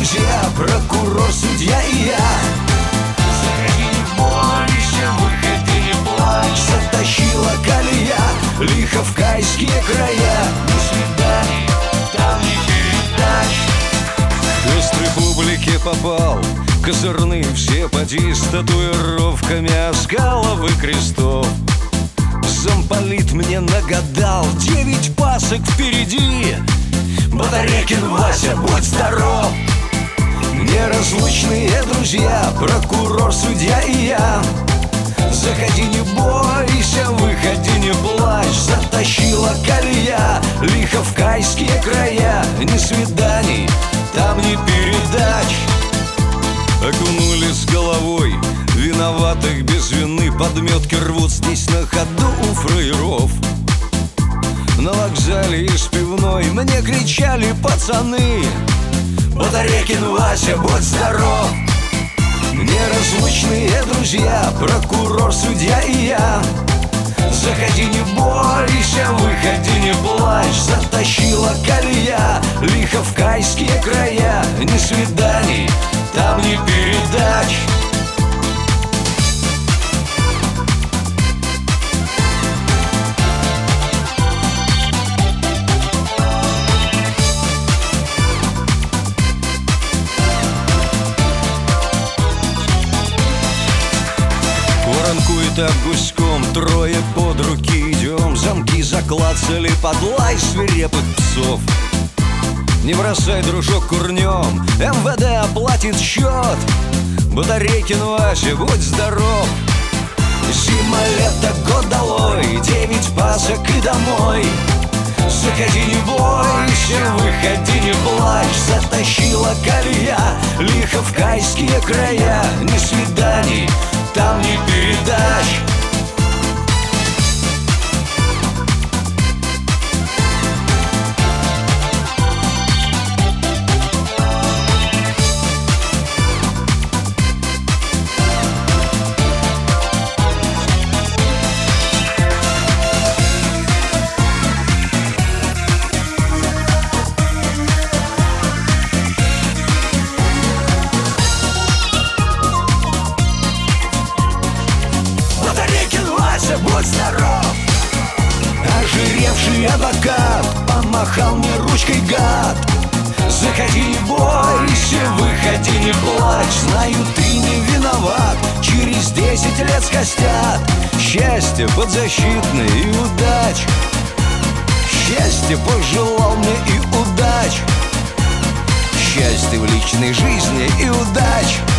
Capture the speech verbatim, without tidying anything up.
друзья, прокурор, судья и я. Заходи, не бойся, выходи, не плачь. Затащила колея лихо в кайские края. Ни свиданий, там ни передач. К пестрой публике попал, козырные все поди с татуировками оскалов и крестов. Замполит мне нагадал девять пасок впереди. Батарейкин Вася, будь здоров. Неразлучные друзья, прокурор, судья и я. Заходи, не бойся, выходи, не плачь. Затащила колея лихо в кайские края. Ни свиданий, там ни передач. Окунули с головой виноватых без вины. Подметки рвут здесь на ходу у фраеров. На вокзале из пивной мне кричали пацаны: Батарейкин Вася, будь здоров. Неразлучные друзья, прокурор, судья и я. Заходи, не бойся, выходи, не плачь. Затащила колея лихо в кайские края. Ни свиданий, там ни передач. Воронкует об гуськом, трое под руки идем. Замки заклацали под лай свирепых псов. Не бросай, дружок, курнем, эм вэ дэ оплатит счет. Батарейкин Вася, будь здоров. Зима, лето, год долой, девять пасок и домой. Заходи, не бойся, выходи, не плачь. Затащила колея лихо в кайские края. Ни свиданий, там ни передач. Будь здоров. Ожиревший адвокат помахал мне ручкой, гад. Заходи, не бойся, выходи, не плачь. Знаю, ты не виноват, через десять лет скостят. Счастье подзащитное и удач. Счастье пожелал мне и удач. Счастье в личной жизни и удач.